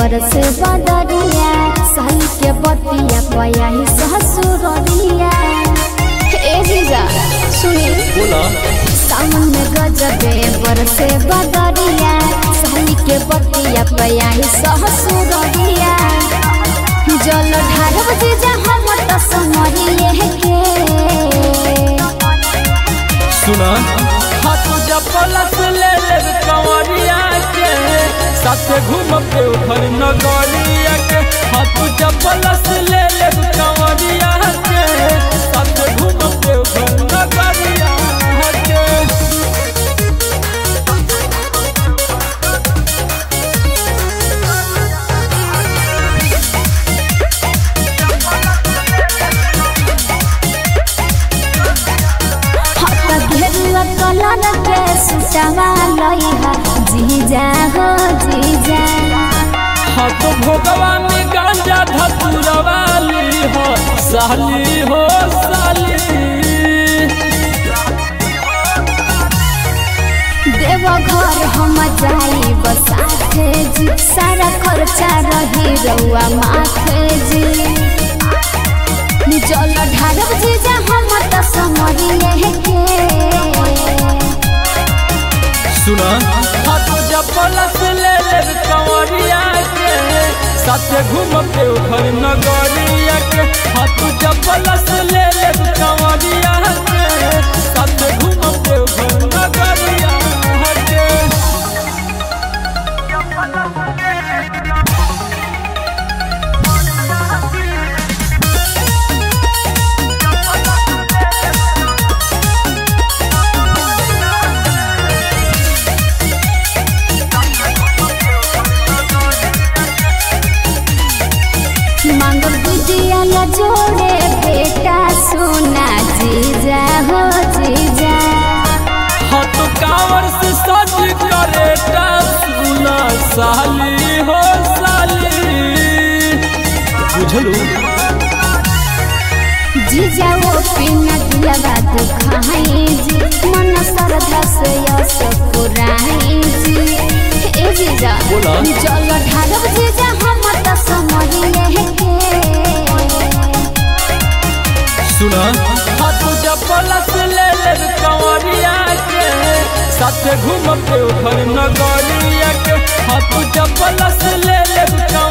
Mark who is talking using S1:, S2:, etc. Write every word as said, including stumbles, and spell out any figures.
S1: बरसे बदरिया साली के बतिया पया ही ससुरिया। ए जीजा सुनी
S2: बोला
S1: सावन में गजबे बरसे बदरिया साली के बतिया पया ही ससुरिया। जल ढारब जीजा हम त समरिए के
S2: सुना हाथ जपलस ले ले कंवरिया के साथे घूमब देवघर नगरिया के। हाथ जपलस ले ले कंवरिया के साथे घूमब देवघर नगरिया के।
S1: घेरुआ कलर के सुटवा लइहा जीजा हो जीजा।
S2: हाथ भोगवा में गांजा धतुरवा ली हो साली हो साली।
S1: देव घर हम जाई बसाथे जी सारा खर्चा रही रउआ माथे जी। जल ढारब जीजा हम त समरिए के
S2: सुना हाथ जपलस ले ले कंवरिया के साथे घूमब देवघर नगरिया के। हाथ जपलस ले ले कंवरिया के साथे घूमब देवघर नगरिया के।
S1: मांगब दीदिया ला जोड़े बेटा सोना जीजा हो जीजा।
S2: हाथ कांवर से सज करेटा सुना साली हो साली। बुझलू
S1: जीजा वो पिना दिलवा दुखाई जी मन श्रद्धा से यस पुराई जी। ए जीजा
S2: बोला
S1: जल ढारब जीजा हम त समरिए के
S2: सुना हाथ जपलस ले ले कंवरिया के साथे घूमब देवघर नगरिया के। हाथ जपलस ले ले